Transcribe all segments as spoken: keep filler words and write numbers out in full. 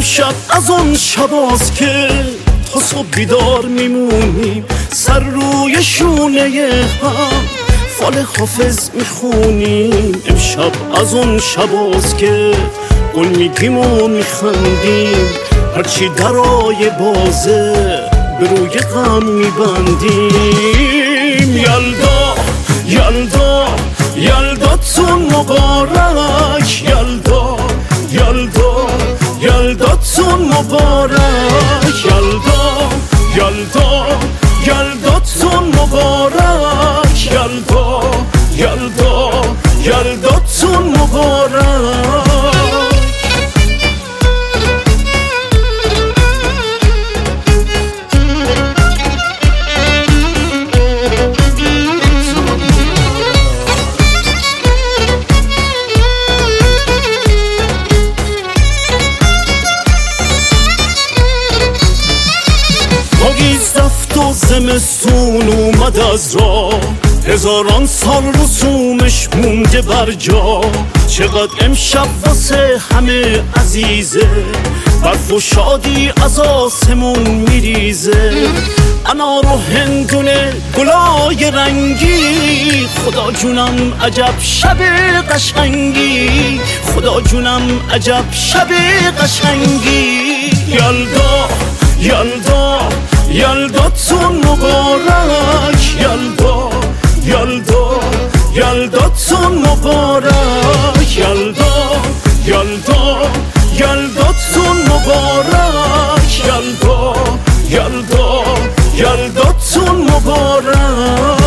امشب از اون شباست که تا صبح بیدار میمونیم، سر روی شونه هم فال حافظ میخونیم. امشب از اون شباست که گل میگیم و میخندیم، هرچی درای بازه به روی غم میبندیم. یلدا یلدا یلداتون مبارک، یلدا یلدا یلداتون مبارک، یلدا یلدا یلداتون مبارک، یلدا یلدا یلداتون مبارک. پاییز رفت و زمستون اومد از راه، هزاران سال رسومش مونده بر جا. چقدر امشب واسه همه عزیزه، برف و شادی از آسمون میریزه. انار و هندونه گلای رنگی، خدا جونم عجب شب قشنگی، خدا جونم عجب شب قشنگی. یلدا یلدا یلداتون مبارک، یلدا یلدا یلداتون مبارک، یلدا یلدا یلداتون مبارک، یلدا یلدا یلداتون مبارک.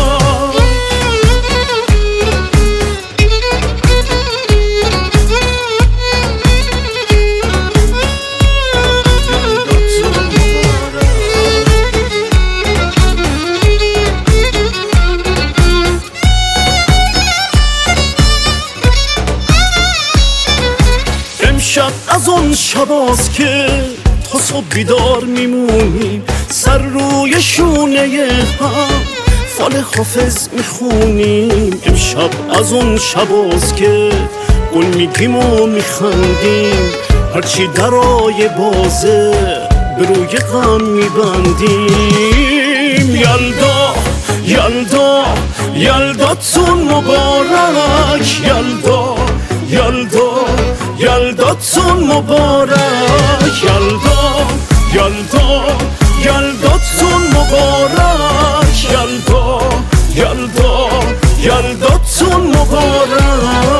امشب از اون شباست که تا صبح بیدار میمونیم، سر روی شونه هم فال حافظ میخونیم. امشب از اون شباست که گل میگیم و میخندیم، هرچی درای بازه به روی غم میبندیم. یلدا یلدا یلداتون مبارک، یلدا یلدا یلداتون مبارک، یلدا یلدا یلداتون مبارک، یلدا یلدا یلداتون مبارک.